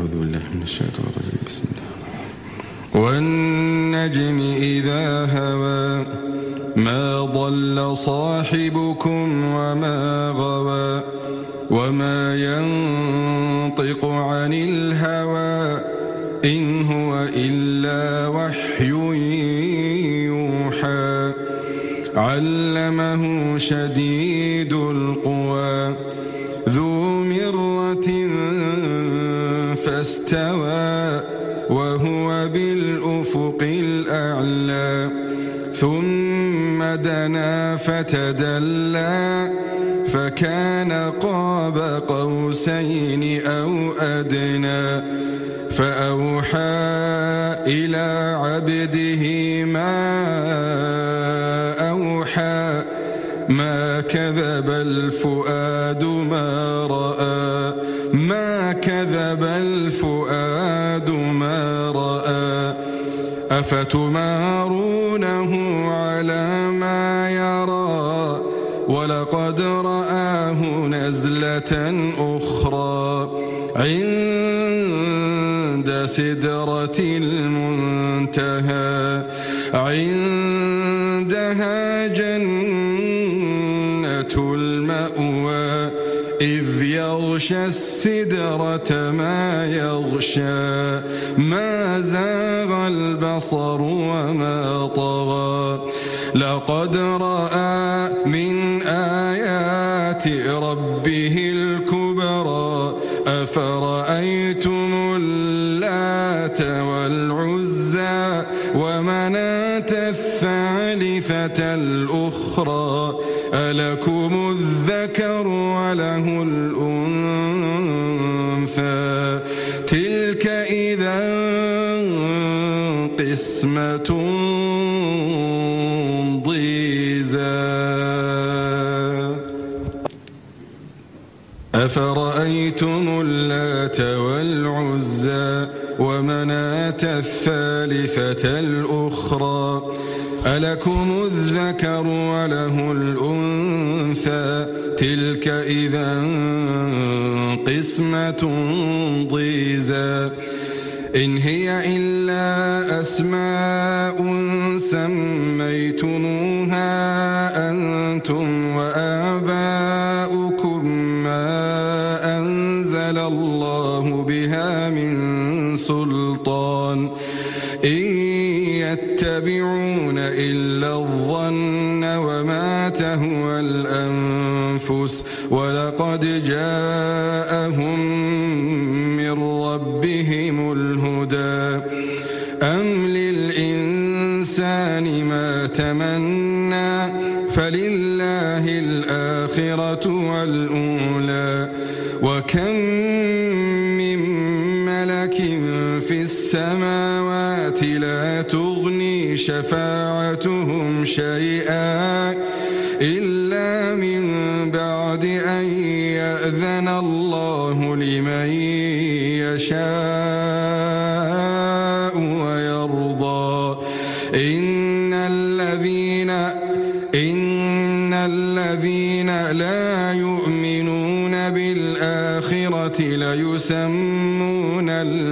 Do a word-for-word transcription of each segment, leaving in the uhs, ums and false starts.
أعوذ بالله من الشيطان الرجيم. بسم الله. والنجم إذا هوى ما ضل صاحبكم وما غوى وما ينطق عن الهوى إن هو إلا وحي يوحى علمه شديد القوى ذو مرة فاستوى وهو بالأفق الأعلى ثم دنا فتدلى فكان قاب قوسين أو أدنى فأوحى إلى عبده ما أوحى ما كذب الفؤاد ما رأى ما كذب الفؤاد ما رأى أفتمارونه على ما يرى ولقد رآه نزلة أخرى عند سدرة المنتهى عندها جنة المأوى إذ يغشى السدرة ما يغشى ما زاغ البصر وما طغى لقد رأى من آيات ربه الكبرى أفرأيتم اللات والعزى ومناة الثالثة الأخرى ألكم الذكر وله الأنثى تلك إذا قسمة ضيزى أفرأيتم اللات والعزى ومناة الثالثة الأخرى ألكم الذكر وله الأنثى تلك إذا قسمة ضيزى إن هي إلا أسماء سميتموها أنتم وآباؤكم ما أنزل الله بها من سلطان إن يتبعون إلا الظن وما تهوى الأنفس ولقد جاءهم من ربهم الهدى أم للإنسان ما تمنى فلله الآخرة والأولى وكم من ملك في السماوات لا تغني شفاعتهم شيئا إلا من بعد أن يأذن الله لمن يشاء ويرضى إن الذين إن الذين لا يؤمنون بالآخرة ليسمون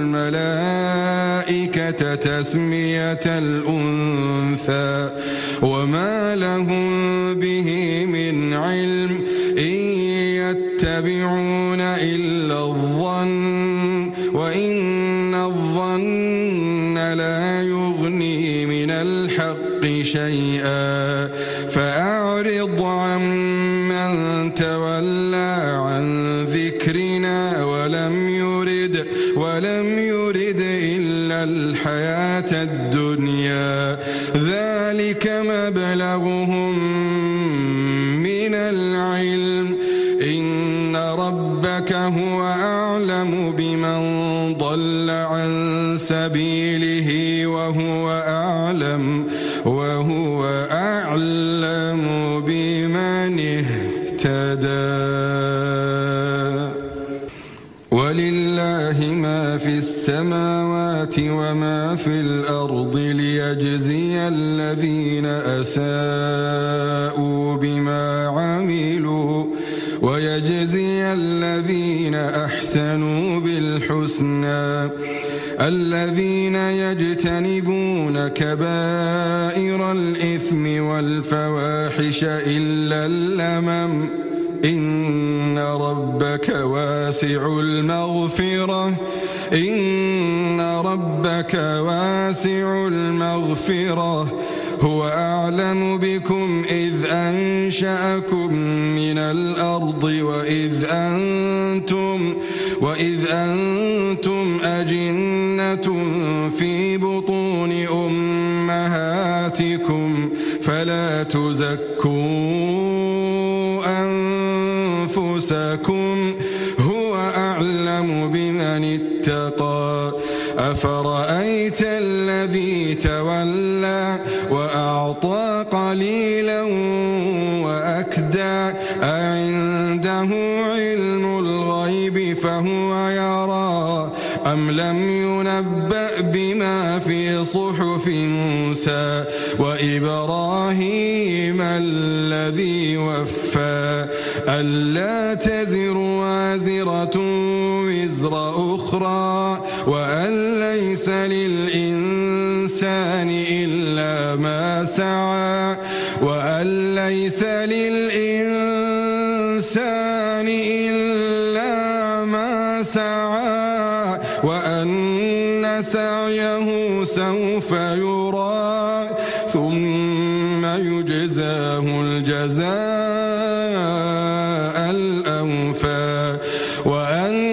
الملائكة تسمية الأنثى وما لهم به من علم إن يتبعون إلا الظن وإن الظن لا يغني من الحق شيئا فأعرض عمن تولى عن ذكرنا ولم يرد ولم يرد إلا الحياة الدنيا ذلك مبلغهم من العلم إن ربك هو أعلم بمن ضل عن سبيله وهو أعلم وهو أعلم بمن اهتدى ولله ما في السماوات وما في الأرض ليجزي الذين أساءوا بما عملوا ويجزي الذين أحسنوا بالحسنى الذين يجتنبون كبائر الإثم والفواحش إلا اللمم إن ربك واسع المغفرة إن ربك واسع المغفرة هو أعلم بكم إذ أنشأكم من الأرض وإذ أنتم وإذ أنتم أجنة في بطون أمهاتكم فلا تزكوا أنفسكم هو أعلم بمن اتقى أفرأيت الذي تولى وأعطى قليلا وأكدى أعنده علم الغيب فهو يرى أم لم ينبأ بما في صحف موسى وإبراهيم الذي وفى ألا تزر وازرة وزر أخرى وأن ليس للإنسان إلا ما سعى وأن ليس للإنسان إلا ما سعى وأن سعيه سوف يرى ثم يجزاه الجزاء الأوفى وأن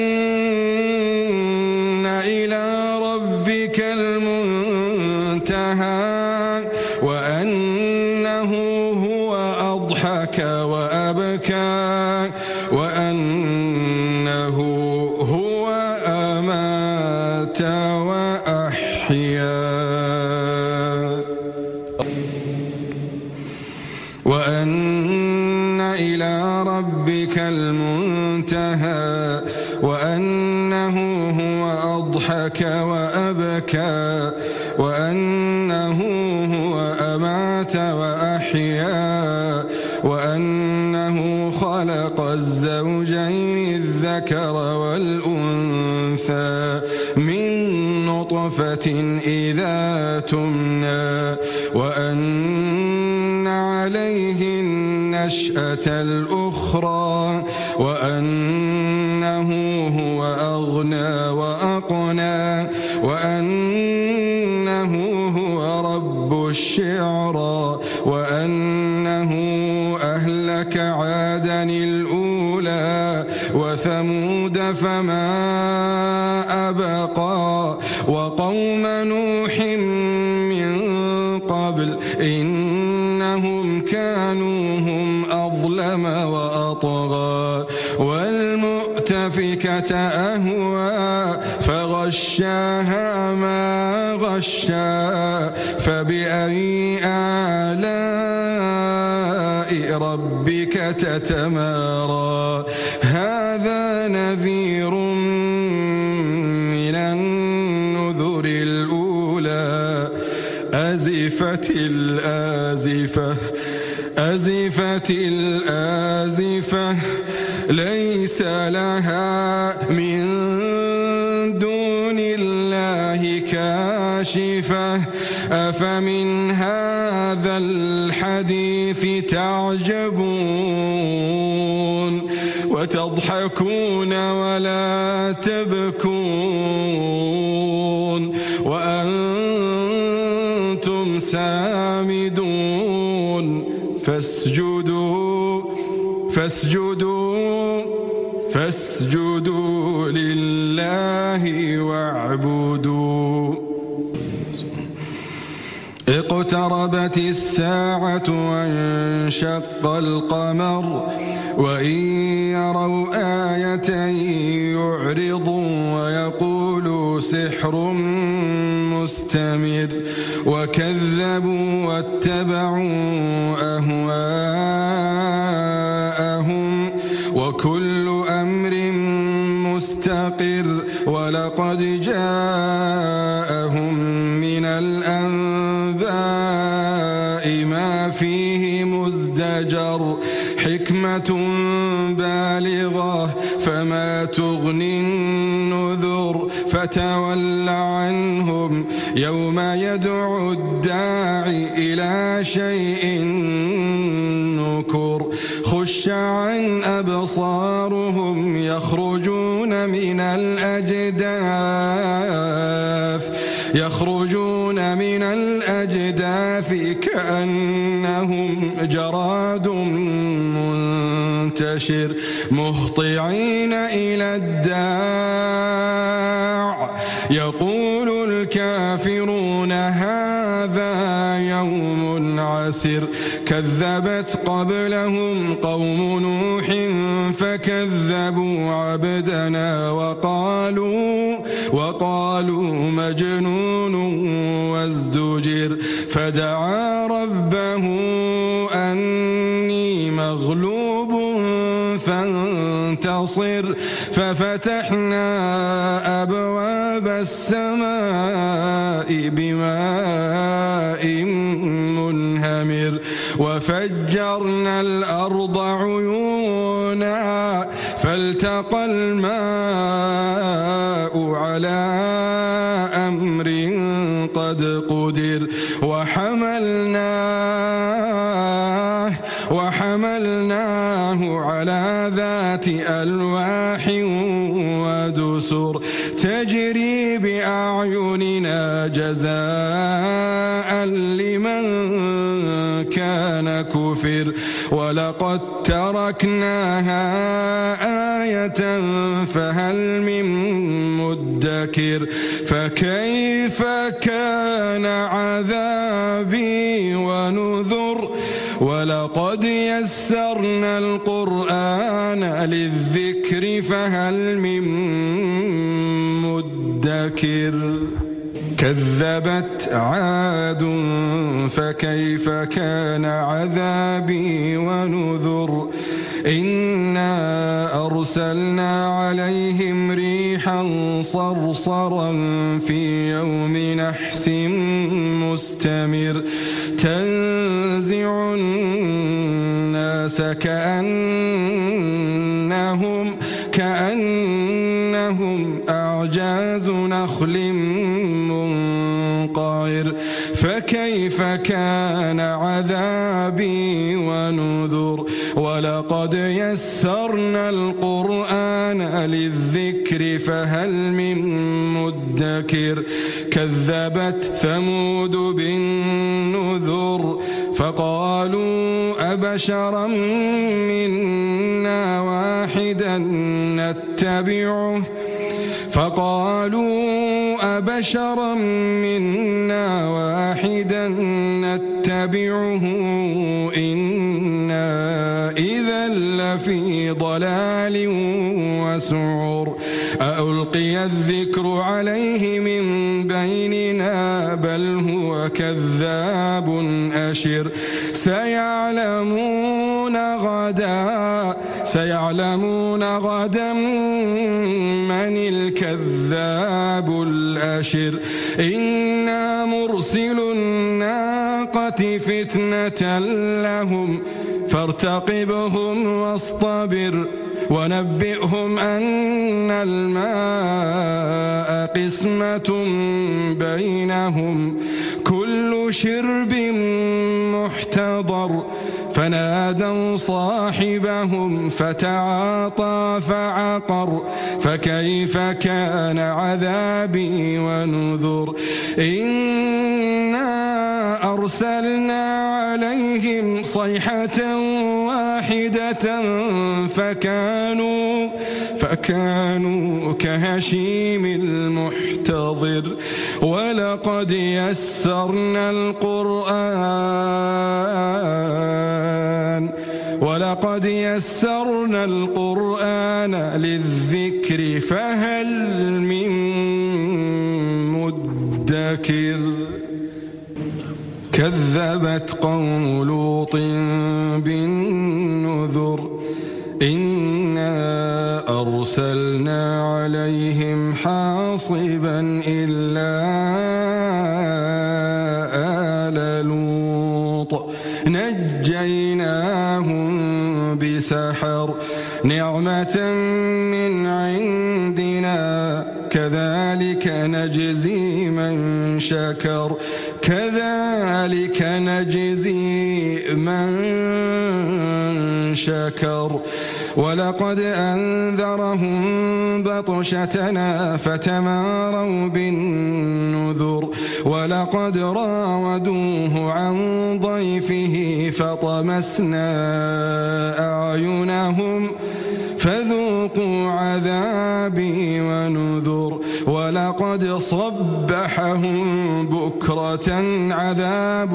إلى ربك المنتهى وأنه هو أضحك وأبكى وأنه هو أمات وأحيا وأن إلى ربك المنتهى وأنه هو أضحك وأبكى وأنه هو أمات وأحيا وأنه خلق الزوجين الذكر والأنثى من نطفة إذا تمنى وأن عليه النشأة الأخرى وأنه هو أغنى وأقنى وأنه هو رب الشعرى وأنه أهلك عادا الأولى وثمود فما أبقى وقوم نوح من قبل إنهم كانوا هم أظلم وأطغى والمؤتفكة أهوى فغشاها ما غشى فبأي آلاء ربك تتمارى هذا نذير من النذر الأولى أزفت الآزفة أزفت الآزفة ليس لها من دون الله كاشفة أفمن هذا الحديث تعجبون وتضحكون ولا تبكون وأنتم سامدون فاسجدوا فاسجدوا فاسجدوا لله واعبدوا اقتربت الساعة وانشق القمر وإن يروا آية يعرضوا ويقولوا سحر مستمر وكذبوا واتبعوا أهواءهم وكل أمر مستقر ولقد جاءهم من الأنباء ما فيه مزدجر حكمة بالغة فما تغني النذر فتول عنهم يوم يدعو الداعي إلى شيء نكر خش عن أبصارهم يخرجون من الأجداث يخرجون من الأجداث كأنهم جراد منتشر مهطعين إلى الداع يقول الكافرون هذا يوم عسر كذبت قبلهم قوم نوح فكذبوا عبدنا وقالوا وقالوا مجنون وازدجر فدعا ربه أني مغلوب فانتصر ففتحنا أبواب السماء بماء منهمر وفجرنا الأرض عيونا فالتقى الماء على أمر قد قدر وحملناه وحملناه على ذات ألواح ودسر تجري بأعيننا جزاء لمن كان كفر ولقد تركناها آية فهل من مدكر فكيف كان عذابي ونذر ولقد يسرنا القرآن للذكر فهل من مدكر كذبت عاد فكيف كان عذابي ونذر إنا أرسلنا عليهم ريحا صرصرا في يوم نحس مستمر تنزع الناس كأنهم كأنهم أعجاز نخل منقعر فكيف كان عذابي ونذر ولقد يسرنا القرآن للذكر فهل من مدكر كذبت ثمود بالنذر فقالوا أبشرا منا واحدا نتبعه فقالوا أبشرا منا واحدا نتبعه إنا إذا لفي ضلال وسعر أألقي الذكر عليه من بيننا بل هو كذاب أشر سيعلمون غدا سيعلمون غدا من الكذاب الأشر إنا مرسل الناقة فتنة لهم فارتقبهم واصطبر ونبئهم أن الماء قسمة بينهم كل شرب محتضر فنادوا صاحبهم فتعاطى فعقر فكيف كان عذابي ونذر إنا أرسلنا عليهم صيحة واحدة فكانوا فكانوا كهشيم المحتضر ولقد يسرنا القرآن ولقد يسرنا القرآن للذكر فهل من مدكر كذبت قوم لوط بالنذر إنا أرسلنا عليهم حاصبا إلا آل لوط نجيناهم بسحر نعمة من عندنا كذلك نجزي من شكر كذلك نجزي من شكر ولقد أنذرهم بطشتنا فتماروا بالنذر ولقد راودوه عن ضيفه فطمسنا أعينهم فذوقوا عذابي ونذر ولقد صبحهم بكرة عذاب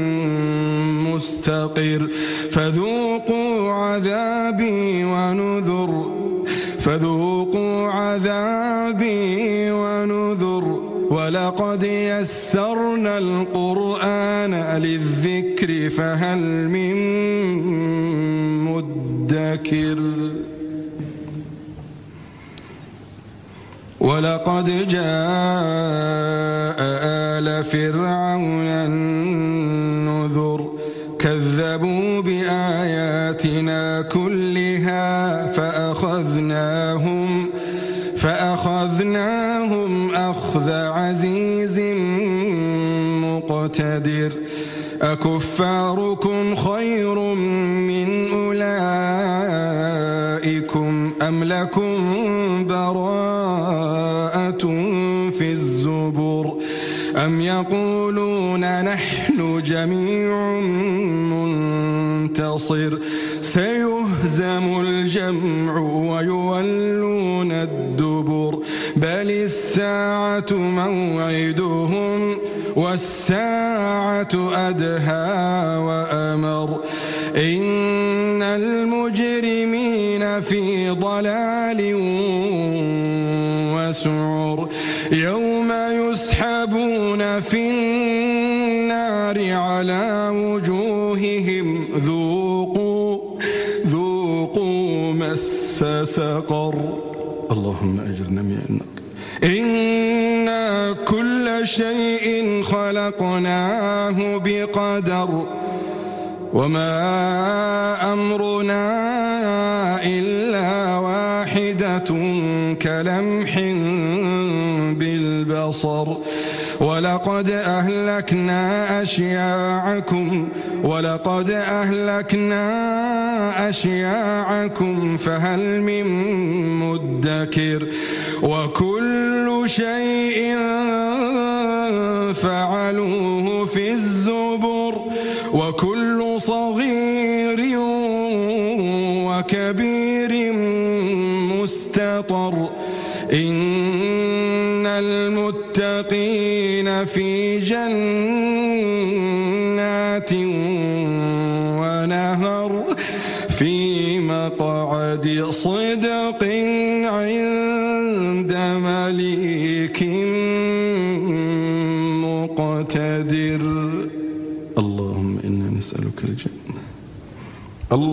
مستقر فذوقوا عذابي ونذر فذوقوا عذابي ونذر ولقد يسرنا القرآن للذكر فهل من مدكر ولقد جاء آل فرعون النذر كذبوا بآياتنا كلها فأخذناهم فأخذناهم أخذ عزيز مقتدر أكفاركم خير من أولئكم أم لكم براءة في الزبر أم يقولون نحن جميع منتصر سيهزم الجمع ويولون الدبر بل الساعة موعدهم والساعة أدهى وأمر إن المجرمين في ضلال وسعر يوم يسحبون في النار على وجوههم ذوقوا ذوقوا مس سقر اللهم أجرنا من النار إنا كل شيء خلقناه بقدر وما أمرنا إلا واحدة كلمح بالبصر ولقد أهلكنا أشياعكم ولقد أهلكنا أشياعكم فهل من مدكر وكل شيء فعلوه في الزبر وكل صغير وكبير مستطر إن المتقين في جنات ونهر في مقعد صدق عند مليك مقتدر اللهم إنا نسألك الجنة